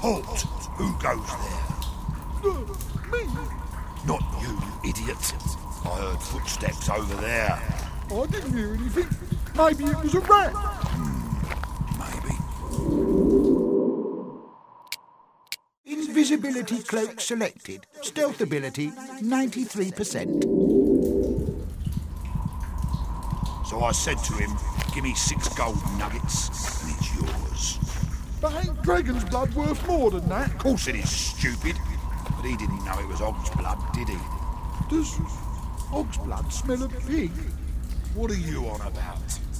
Halt! Who goes there? Me? Not you, idiot. I heard footsteps over there. I didn't hear anything. Maybe it was a rat. Maybe. Invisibility cloak selected. Stealth ability 93%. So I said to him, give me 6 golden nuggets and it's yours. But ain't dragon's blood worth more than that? Of course it is, stupid. But he didn't know it was Og's blood, did he? Does Og's blood smell of pig? What are you on about?